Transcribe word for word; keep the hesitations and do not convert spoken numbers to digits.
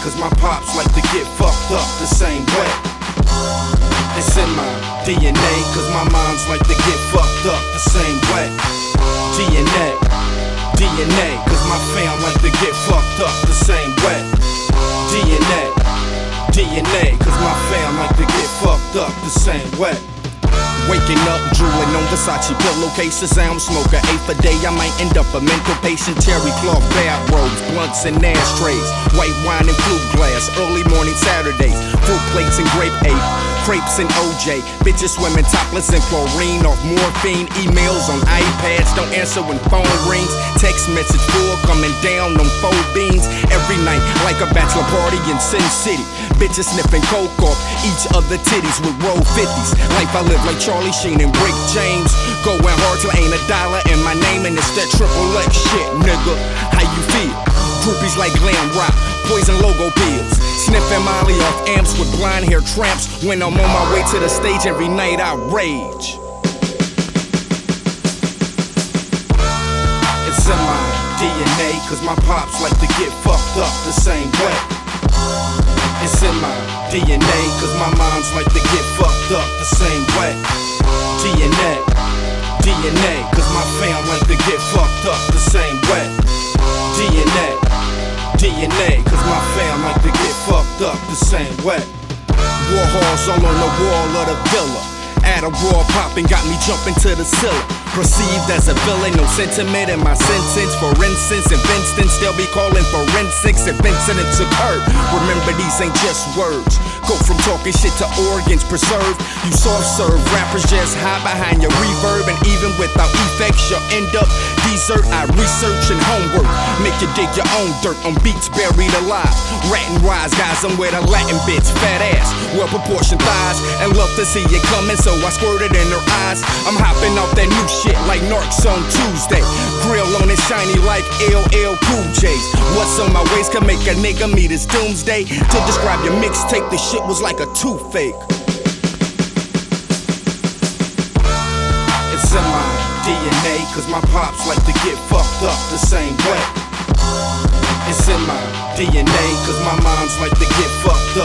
cause my pops like to get fucked up the same way. It's in my D N A, cause my moms like to get fucked up the same way. D N A, D N A, cause my fam like to get fucked up the same way. D N A, D N A, cause my fam like to get fucked up the same way. Waking up, drooling on Versace pillowcases. I don't smoke an eighth a day, I might end up a mental patient. Terry cloth bathrobes, blunts and ashtrays, white wine and flute glass, early morning Saturdays, fruit plates and grape ape, crepes and O J, bitches swimming topless in chlorine off morphine, emails on iPads, don't answer when phone rings, text message full coming down on four beans, every night like a bachelor party in Sin City, bitches sniffing coke off each other titties with roll fifties, life I live like Charlie Sheen and Rick James, going hard till ain't a dollar in my name and it's that triple X shit, nigga, how you feel? Groupies like glam rock, poison logo pills, sniffing Molly off amps with blonde hair tramps. When I'm on my way to the stage every night I rage. It's in my D N A, cause my pops like to get fucked up the same way. It's in my D N A, cause my moms like to get fucked up the same way. D N A, D N A, cause my fam like to get fucked up the same way. D N A, D N A, cause my fam like to get fucked up the same way. War horse all on the wall of the villa. Add a raw pop and got me jumping to the cellar. Perceived as a villain, no sentiment in my sentence. For instance, if instance, they'll be calling forensics if incidents occur. Remember, these ain't just words. Go from talking shit to organs preserved. You soft serve rappers just hide behind your reverb, and even without effects, you'll end up dessert. I research and homework, make you dig your own dirt on beats buried alive. Ratting wise guys, I'm with a Latin bitch, fat ass, well proportioned thighs, and love to see you coming, so I squirted in her eyes. I'm hopping off that new shit like Narcs on Tuesday. Grill on it shiny like L L Cool J's. What's on my waist can make a nigga meet his doomsday. To describe your mixtape, the shit was like a toothache. It's in my D N A, cause my pops like to get fucked up the same way. It's in my D N A, cause my moms like to get fucked